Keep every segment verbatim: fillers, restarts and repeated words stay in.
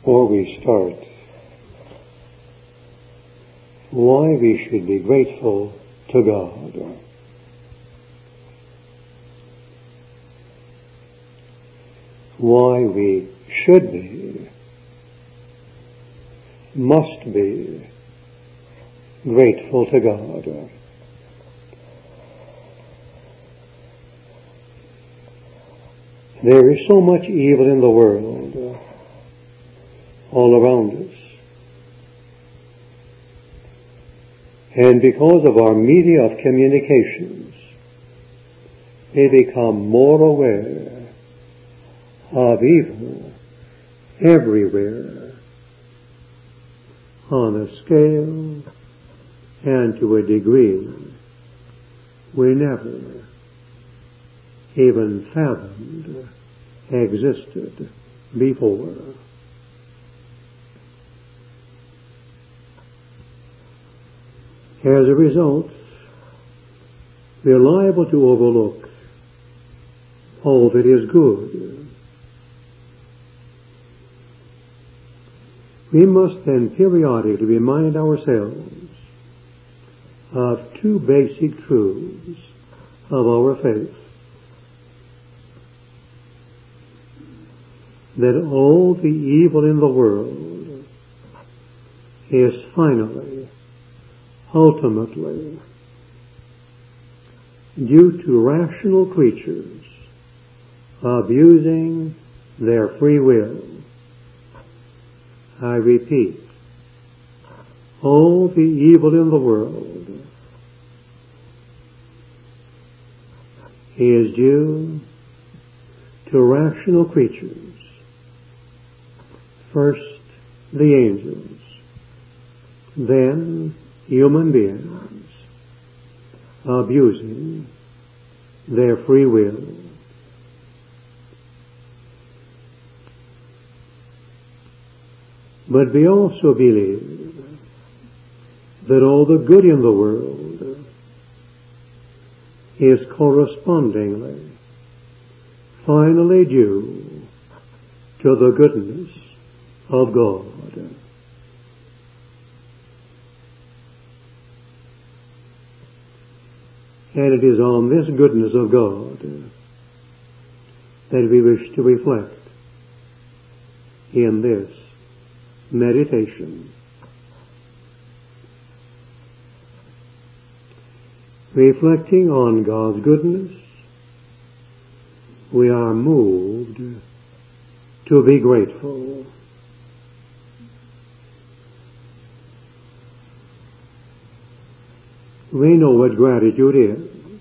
before we start why we should be grateful to God. Why we should be, must be grateful to God. There is so much evil in the world all around us. And because of our media of communications, we become more aware of evil everywhere on a scale and to a degree we never even fathomed existed before. As a result, we are liable to overlook all that is good. We must then periodically remind ourselves of two basic truths of our faith. That all the evil in the world is finally, ultimately, due to rational creatures abusing their free will. I repeat, all the evil in the world is due to rational creatures. First, the angels, then human beings abusing their free will. But we also believe that all the good in the world is correspondingly, finally due to the goodness of God. And it is on this goodness of God that we wish to reflect in this meditation. Reflecting on God's goodness, we are moved to be grateful. We know what gratitude is.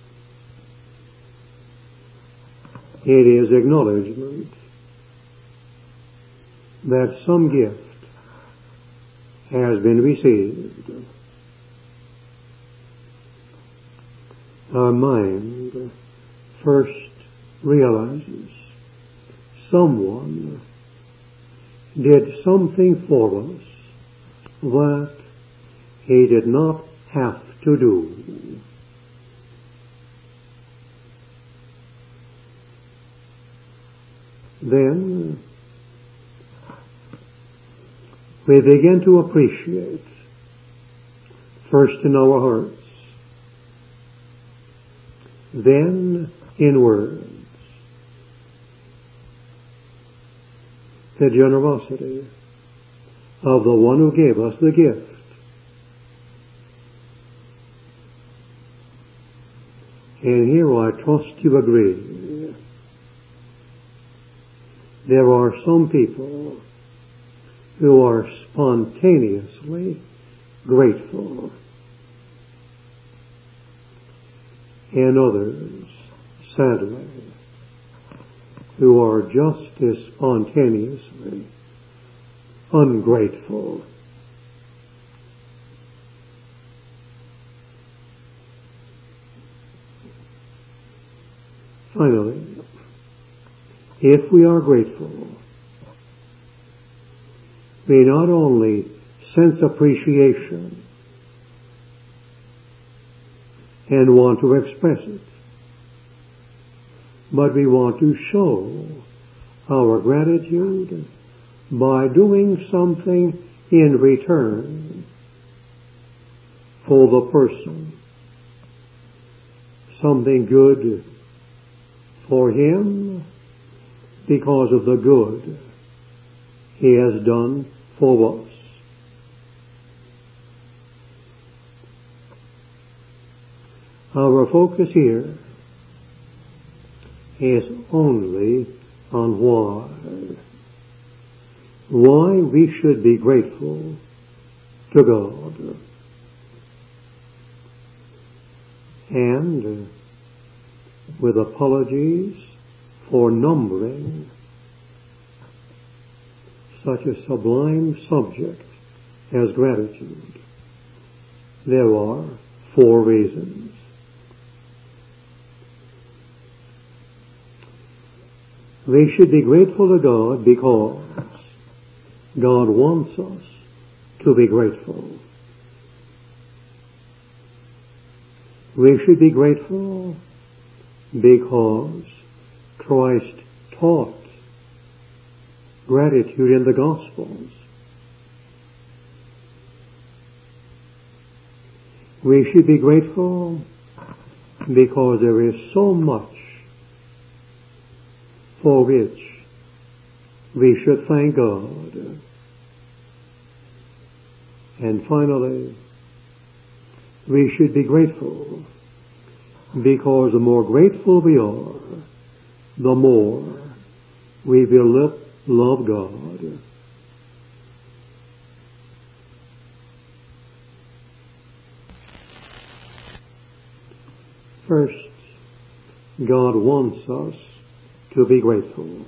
It is acknowledgement that some gift has been received. Our mind first realizes someone did something for us that he did not have to do. Then we begin to appreciate, first in our hearts, then in words, the generosity of the one who gave us the gift. And here I trust you agree. There are some people who are spontaneously grateful, and others, sadly, who are just as spontaneously ungrateful. Finally, if we are grateful, we not only sense appreciation and want to express it, but we want to show our gratitude by doing something in return for the person, something good for him because of the good he has done for us. Our focus here is only on why. Why we should be grateful to God. And with apologies for numbering such a sublime subject as gratitude, there are four reasons. We should be grateful to God because God wants us to be grateful. We should be grateful because Christ taught gratitude in the Gospels. We should be grateful because there is so much for which we should thank God. And finally, we should be grateful because the more grateful we are, the more we will love God. First, God wants us to be grateful.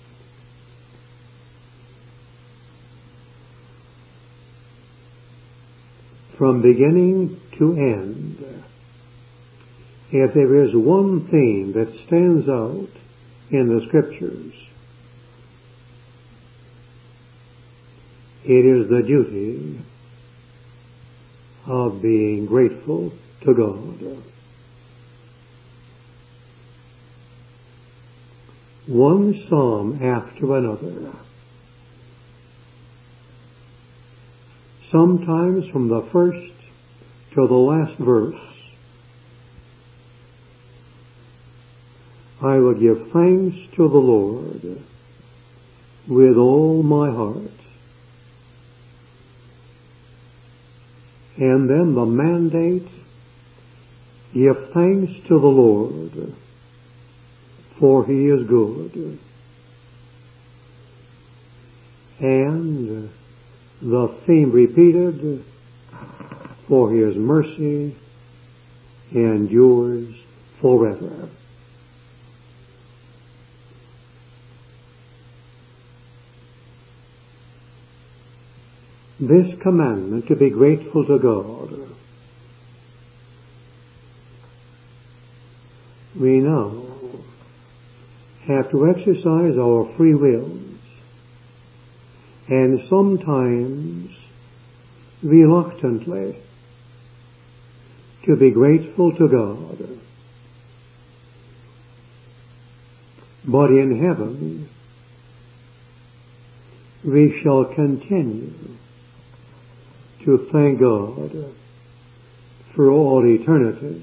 From beginning to end, if there is one theme that stands out in the Scriptures, it is the duty of being grateful to God. One psalm after another, sometimes from the first to the last verse, I will give thanks to the Lord with all my heart. And then the mandate, give thanks to the Lord, for he is good. And the theme repeated, for his mercy endures forever. This commandment to be grateful to God, we now have to exercise our free wills, and sometimes reluctantly, to be grateful to God. But in heaven, we shall continue to thank God for all eternity.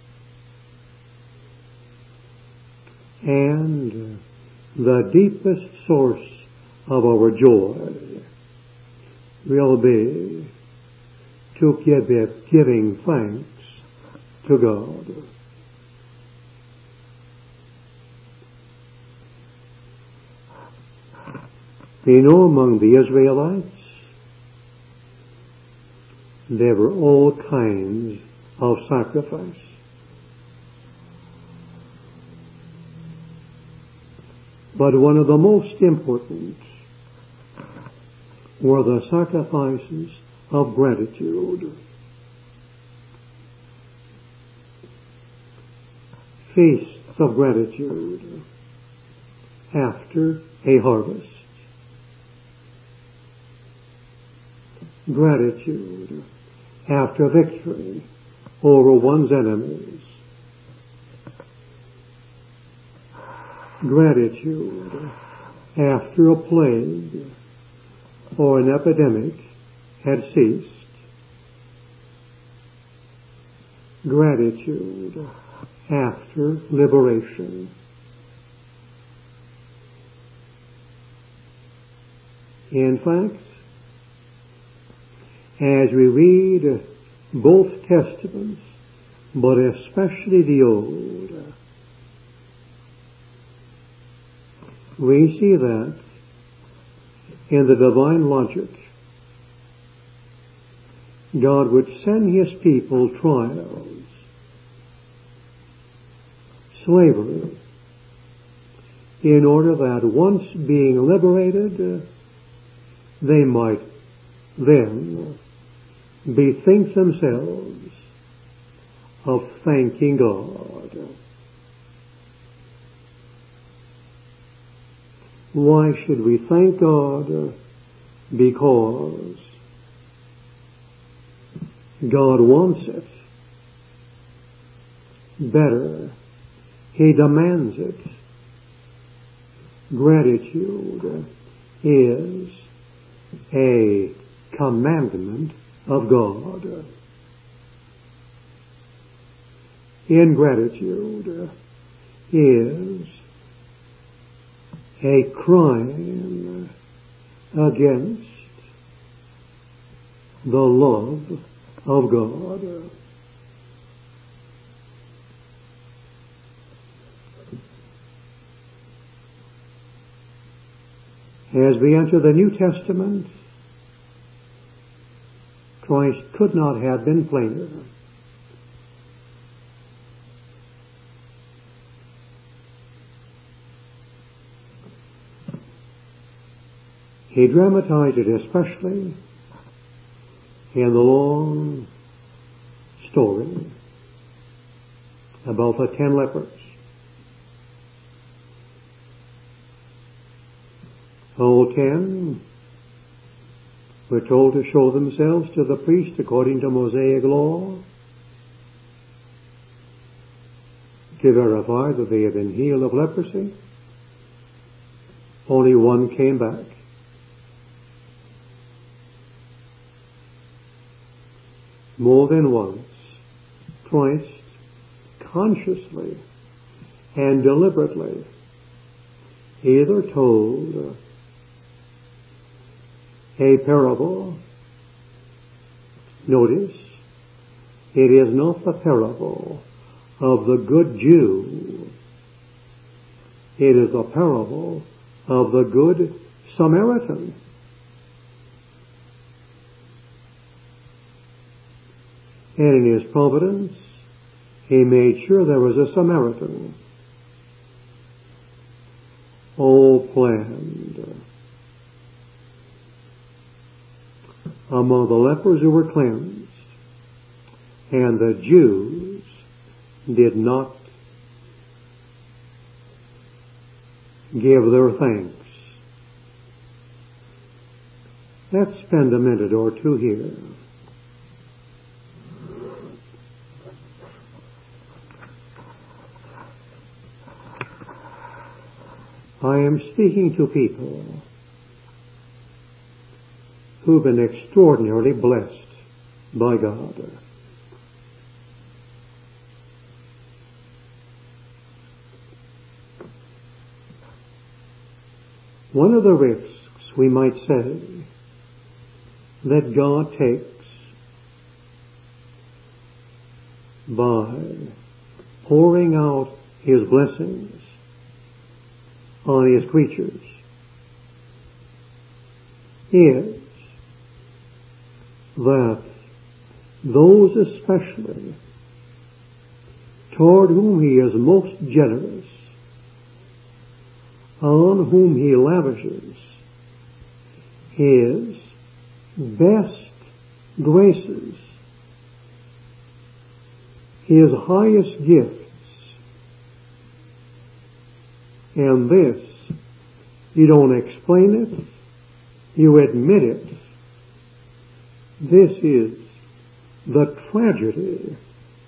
And the deepest source of our joy will be to give it, giving thanks to God. We know among the Israelites there were all kinds of sacrifice. But one of the most important were the sacrifices of gratitude. Feasts of gratitude after a harvest. Gratitude after victory over one's enemies. Gratitude after a plague or an epidemic had ceased. Gratitude after liberation. In fact, as we read both Testaments, but especially the Old, we see that in the divine logic, God would send His people trials, slavery, in order that once being liberated, they might then bethink themselves of thanking God. Why should we thank God? Because God wants it better. He demands it. Gratitude is a commandment of God. Ingratitude is a crime against the love of God. As we enter the New Testament, Christ could not have been plainer. He dramatized it especially in the long story about the ten lepers. All ten were told to show themselves to the priest according to Mosaic law to verify that they had been healed of leprosy. Only one came back. More than once, Christ consciously and deliberately either told a parable. Notice, it is not the parable of the good Jew. It is the parable of the good Samaritan. And in His providence, He made sure there was a Samaritan. All planned. Among the lepers who were cleansed, and the Jews did not give their thanks. Let's spend a minute or two here. I am speaking to people who've been extraordinarily blessed by God. One of the risks, we might say, that God takes by pouring out His blessings on His creatures is that those especially toward whom He is most generous, on whom He lavishes His best graces, His highest gifts, and this, you don't explain it, you admit it. This is the tragedy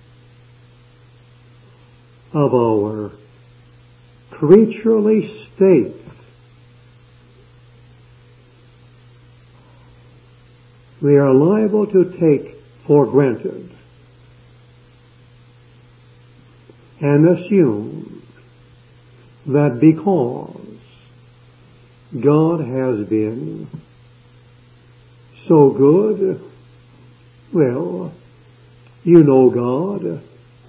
of our creaturely state. we are liable to take for granted and assume that because God has been so good, well, you know God,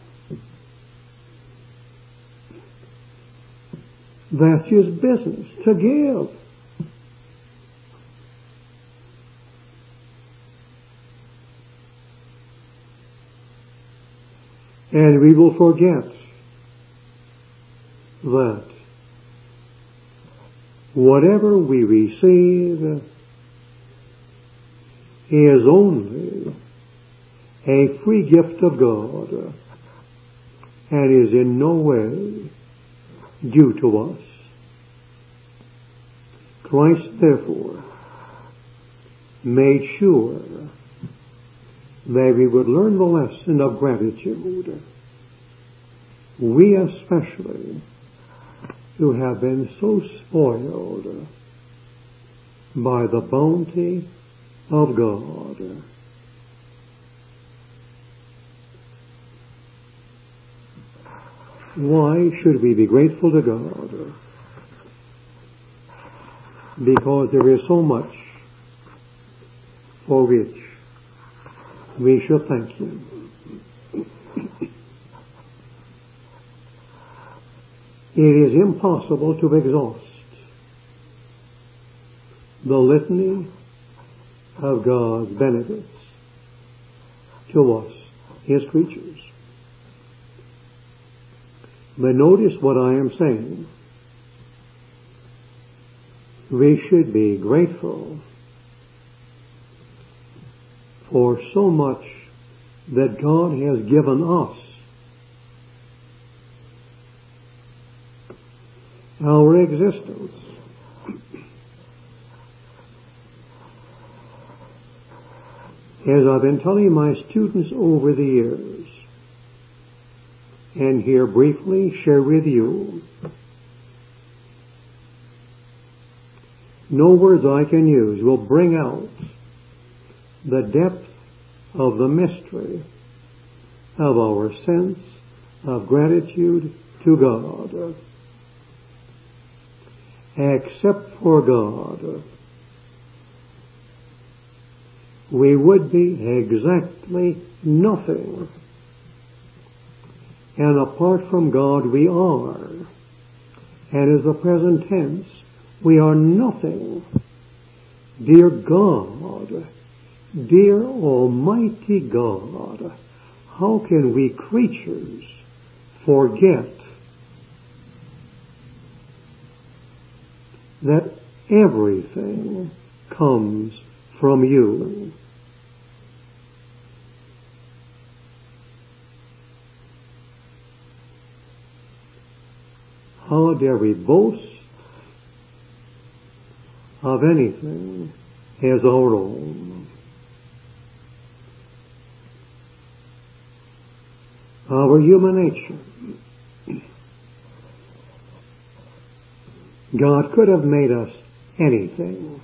that's His business to give. And we will forget that whatever we receive is only a free gift of God and is in no way due to us. Christ, therefore, made sure that we would learn the lesson of gratitude. We especially, who have been so spoiled by the bounty of God. Why should we be grateful to God? Because there is so much for which we should thank Him. It is impossible to exhaust the litany of God's benefits to us, His creatures. But notice what I am saying. We should be grateful for so much that God has given us. Our existence. As I've been telling my students over the years, and here briefly share with you, no words I can use will bring out the depth of the mystery of our sense of gratitude to God. Except for God, we would be exactly nothing. And apart from God, we are. And as the present tense, we are nothing. Dear God, dear Almighty God, how can we creatures forget that everything comes from you? How dare we boast of anything as our own? Our human nature. God could have made us anything.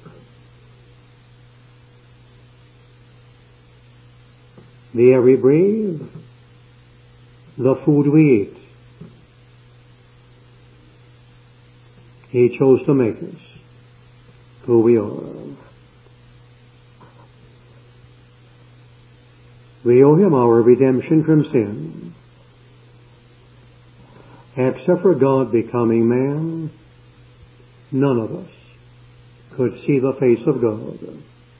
The air we breathe, the food we eat. He chose to make us who we are. We owe Him our redemption from sin. Except for God becoming man, none of us could see the face of God.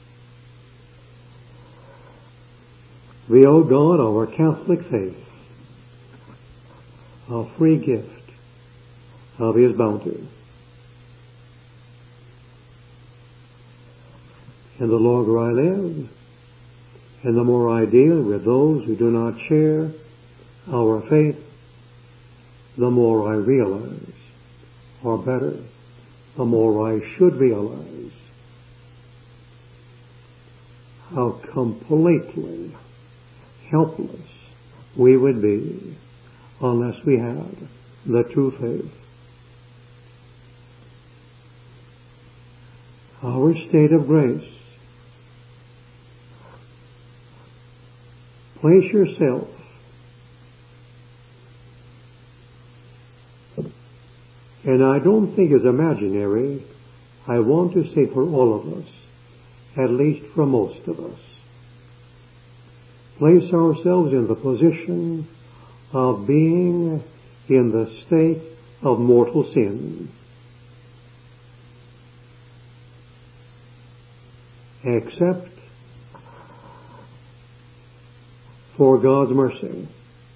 We owe God our Catholic faith, a free gift of His bounty. And the longer I live, and the more I deal with those who do not share our faith, the more I realize, or better, the more I should realize, how completely helpless we would be unless we had the true faith. Our state of grace Place yourself and I don't think it's imaginary. I want to say for all of us, at least for most of us. Place ourselves in the position of being in the state of mortal sin. Except for God's mercy,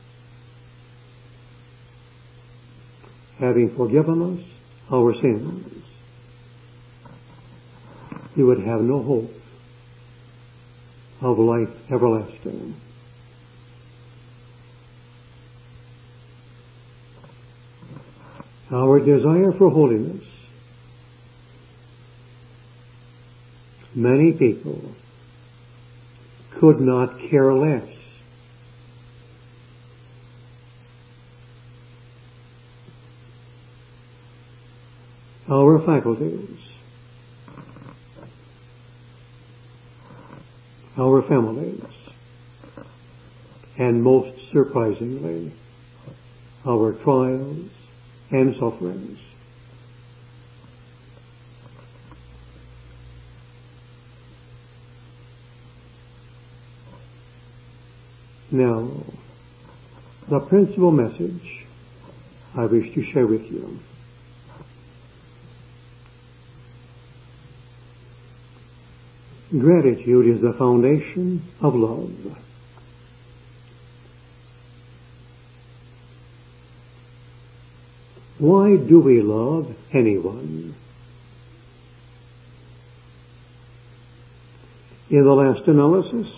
having forgiven us our sins, we would have no hope of life everlasting. Our desire for holiness. Many people could not care less. Our faculties, our families, and most surprisingly, our trials and sufferings. Now, the principal message I wish to share with you. Gratitude is the foundation of love. Why do we love anyone? In the last analysis,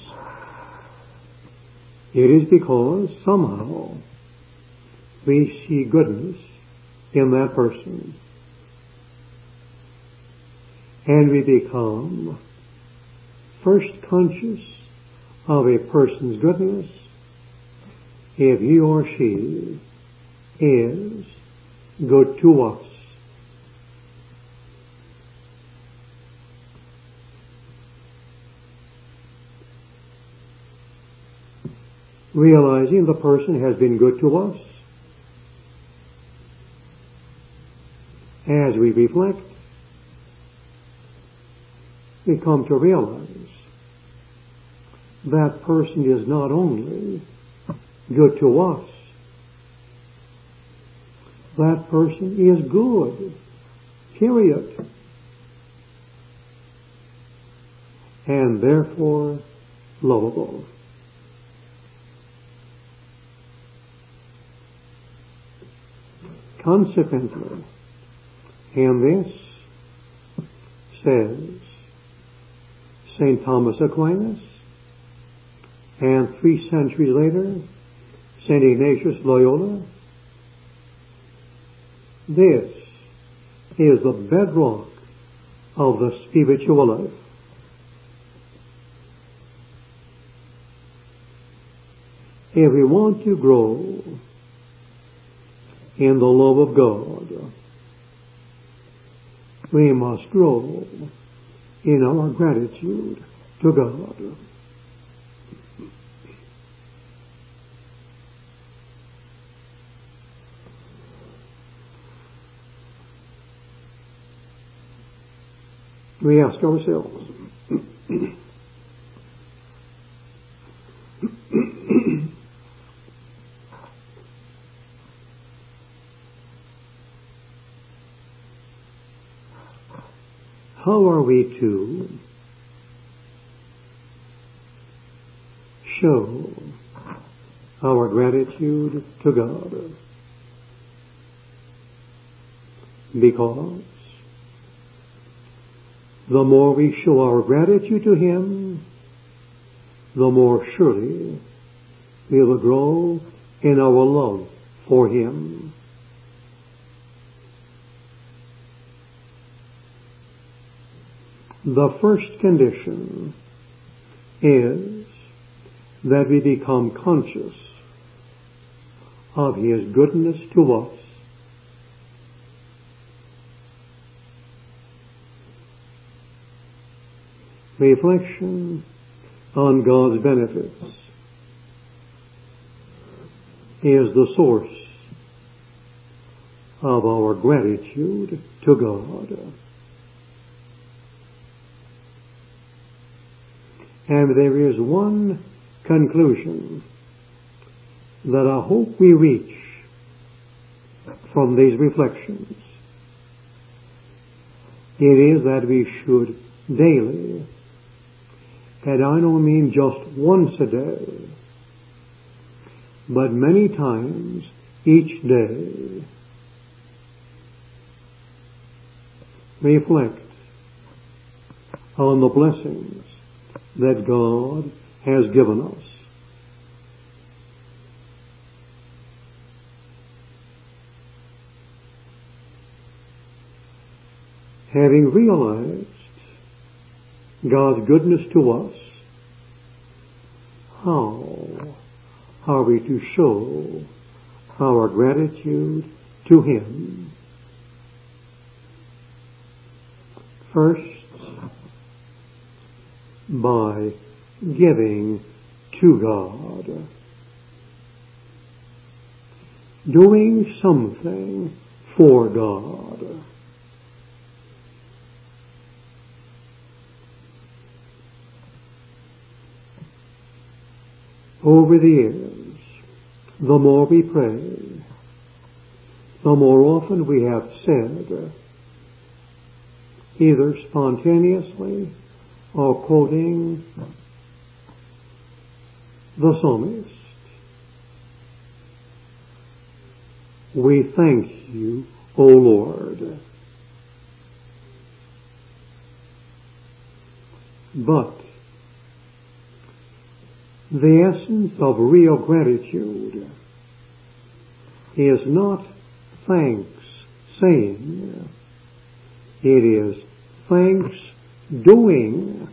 it is because somehow we see goodness in that person, and we become first conscious of a person's goodness if he or she is good to us. Realizing the person has been good to us, as we reflect, we come to realize that person is not only good to us, that person is good, period. And therefore lovable. Consequently, and this says Saint Thomas Aquinas, and three centuries later, Saint Ignatius Loyola, this is the bedrock of the spiritual life. If we want to grow in the love of God, we must grow in our gratitude to God. We ask ourselves, how are we to show our gratitude to God? Because the more we show our gratitude to Him, the more surely we will grow in our love for Him. The first condition is that we become conscious of His goodness to us. Reflection on God's benefits is the source of our gratitude to God. And there is one conclusion that I hope we reach from these reflections. It is that we should daily, and I don't mean just once a day, but many times each day, reflect on the blessings that God has given us. Having realized God's goodness to us, how are we to show our gratitude to Him? First, by giving to God. Doing something for God. Over the years, the more we pray, the more often we have said, either spontaneously or quoting the psalmist, "We thank you, O Lord." But the essence of real gratitude is not thanks saying, it is thanks doing.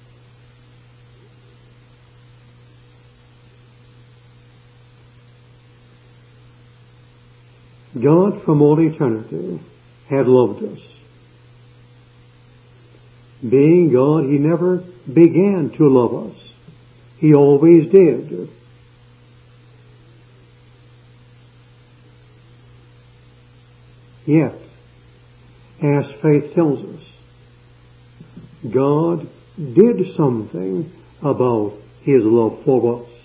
God from all eternity had loved us. Being God, He never began to love us. He always did. Yet, as faith tells us, God did something about His love for us.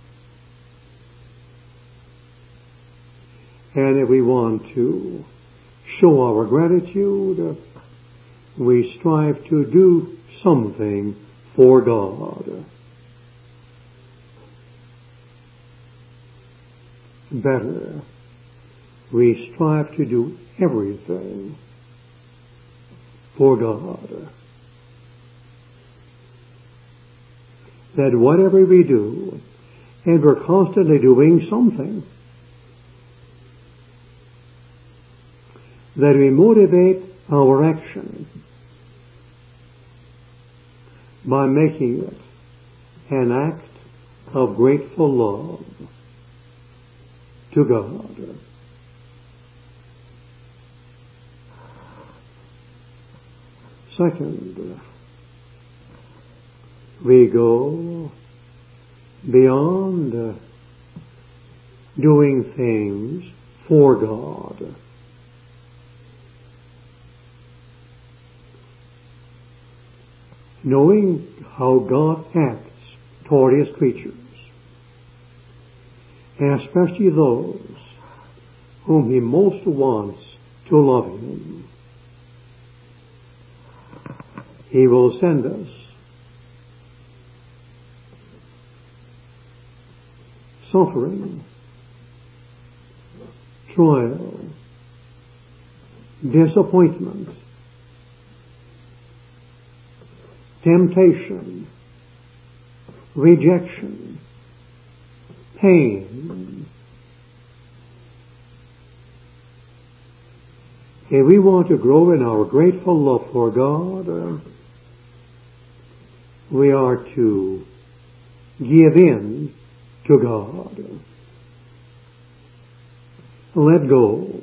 And if we want to show our gratitude, we strive to do something for God. Better, we strive to do everything for God. That whatever we do, and we're constantly doing something, that we motivate our action by making it an act of grateful love to God. Second, we go beyond doing things for God. Knowing how God acts toward His creatures, and especially those whom He most wants to love Him, He will send us suffering, trial, disappointment, temptation, rejection, pain. If we want to grow in our grateful love for God, uh, we are to give in to God. Let go.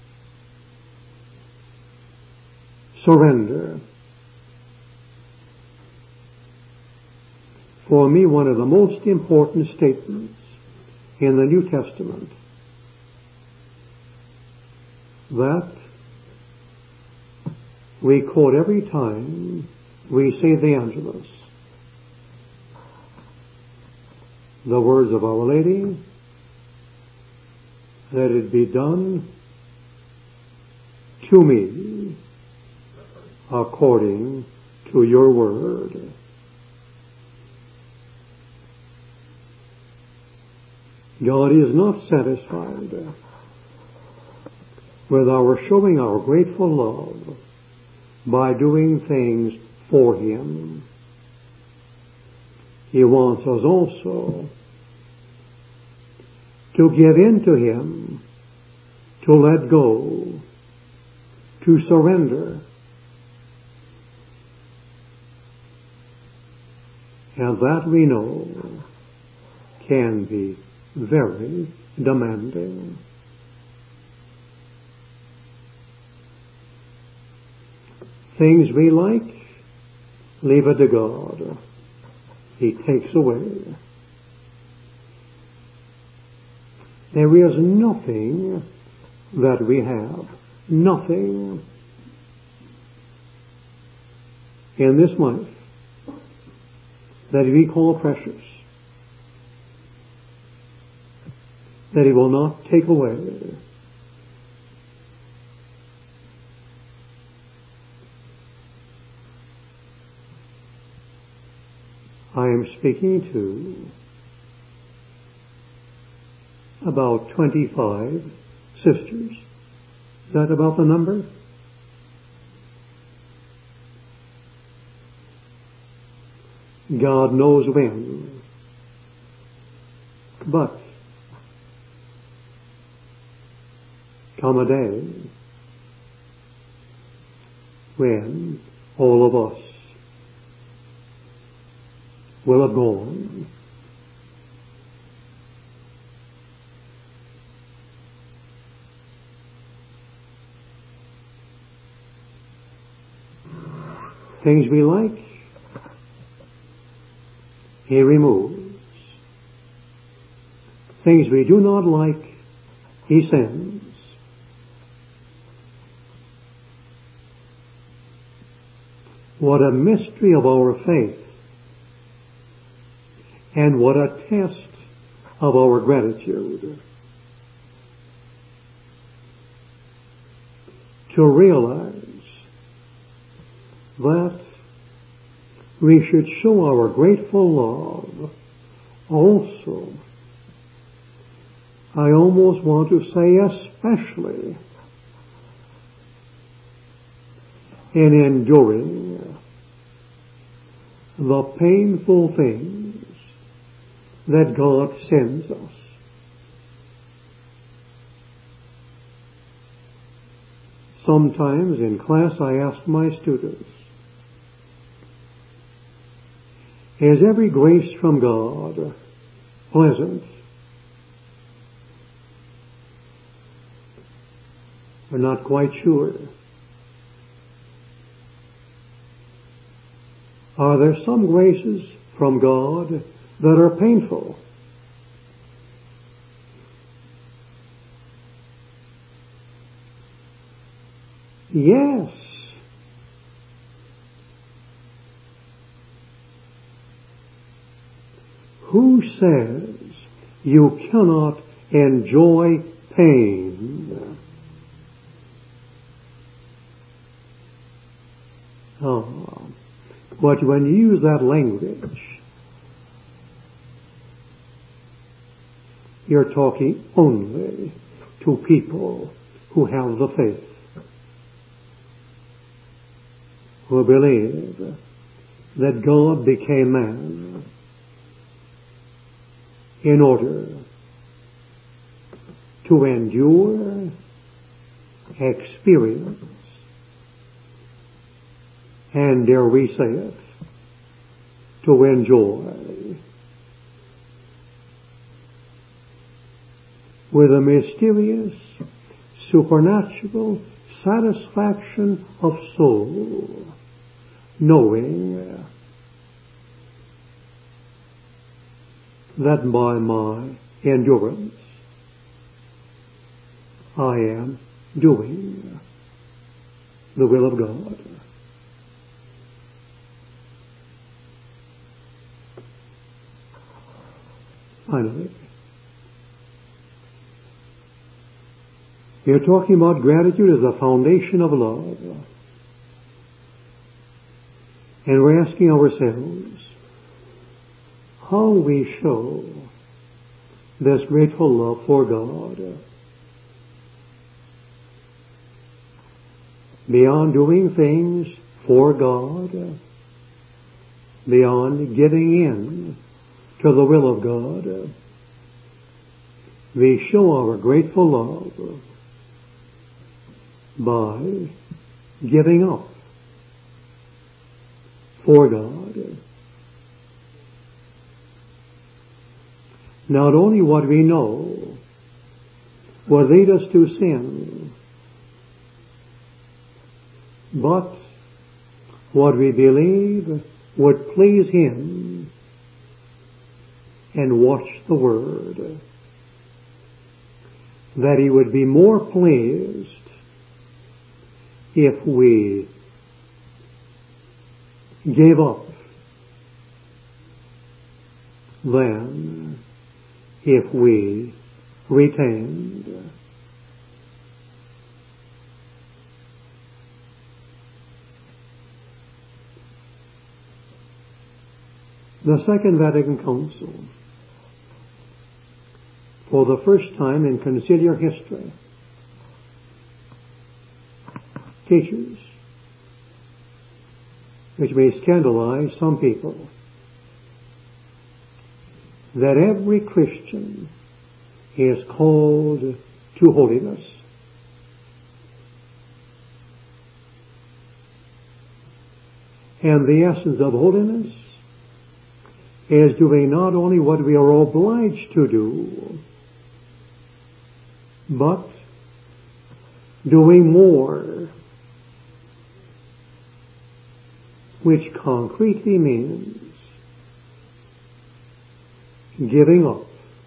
Surrender. For me, one of the most important statements in the New Testament that we quote every time we say the Angelus. The words of Our Lady, let it be done to me according to your word. God is not satisfied with our showing our grateful love by doing things for Him. He wants us also to give in to Him, to let go, to surrender. And that we know can be very demanding. Things we like, leave it to God. He takes away. There is nothing that we have, nothing in this life that we call precious, that He will not take away. I am speaking to about twenty-five sisters. Is that about the number? God knows when. But come a day when all of us will have gone. Things we like, He removes. Things we do not like, He sends. What a mystery of our faith, and what a test of our gratitude. To realize that we should show our grateful love also, I almost want to say especially, in enduring the painful things that God sends us. Sometimes in class I ask my students, is every grace from God pleasant? We're not quite sure. Are there some graces from God that are painful? Yes. Who says you cannot enjoy pain? Oh, but when you use that language, you're talking only to people who have the faith, who believe that God became man in order to endure, experience, and dare we say it, to enjoy with a mysterious, supernatural satisfaction of soul, knowing that by my endurance I am doing the will of God. Finally, we are talking about gratitude as the foundation of love. And we're asking ourselves how we show this grateful love for God. Beyond doing things for God, beyond giving in to the will of God, we show our grateful love by giving up for God. Not only what we know will lead us to sin, but what we believe would please Him, and watch the Word, that He would be more pleased if we gave up than if we retained. The Second Vatican Council, for the first time in conciliar history, teaches, which may scandalize some people, that every Christian is called to holiness. And the essence of holiness is doing not only what we are obliged to do, but doing more, which concretely means giving up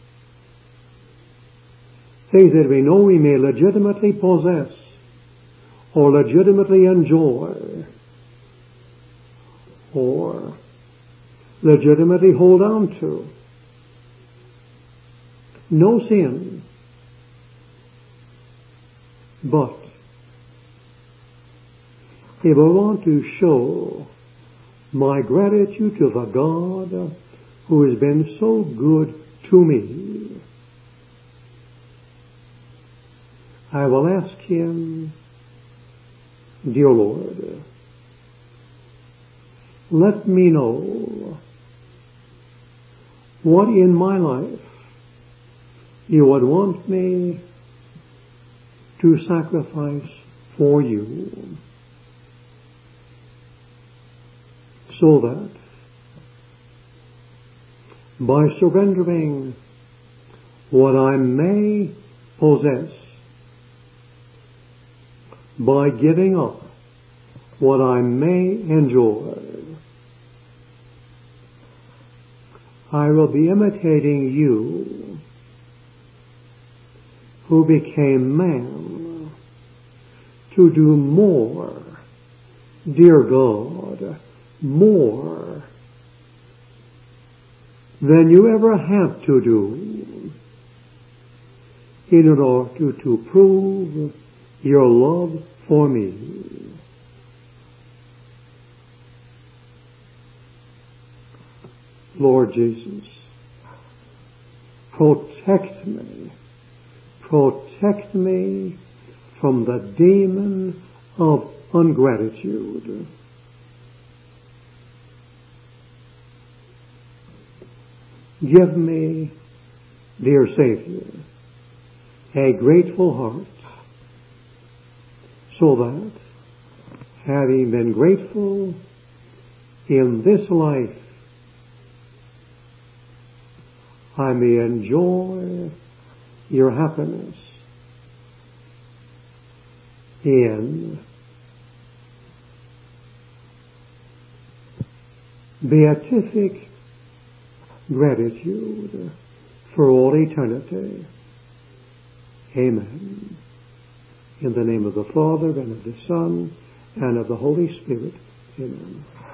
things that we know we may legitimately possess or legitimately enjoy or legitimately hold on to. No sin. But if I want to show my gratitude to the God who has been so good to me, I will ask Him, dear Lord, let me know what in my life You would want me to sacrifice for You, so that by surrendering what I may possess, by giving up what I may enjoy, I will be imitating You, who became man, to do more, dear God, more than You ever had to do in order to, to prove Your love for me. Lord Jesus, protect me, protect me from the demon of ungratitude. Give me, dear Savior, a grateful heart, so that, having been grateful in this life, I may enjoy Your happiness in beatific gratitude for all eternity. Amen. In the name of the Father, and of the Son, and of the Holy Spirit. Amen.